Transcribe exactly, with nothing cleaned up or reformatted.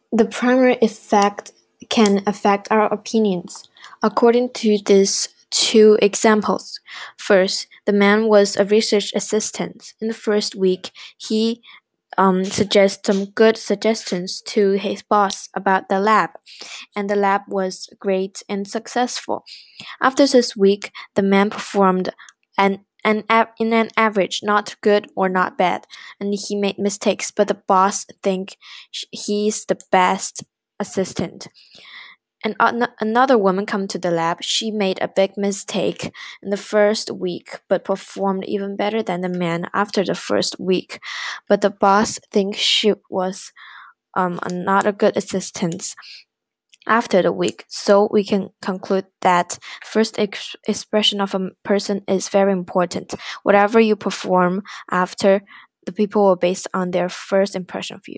The primary effect can affect our opinions. According to these two examples, first, the man was a research assistant. In the first week, he um, suggests some good suggestions to his boss about the lab, and the lab was great and successful. After this week, the man performed an an av- in an average, not good or not bad, and he made mistakes, but the boss think sh- he's the best assistant. And an- another woman come to the lab. She made a big mistake in the first week, but performed even better than the man after the first week. But the boss thinks she was um, not a good assistant after the week. So we can conclude that first ex- expression of a person is very important. Whatever you perform after, the people will base on their first impression of you.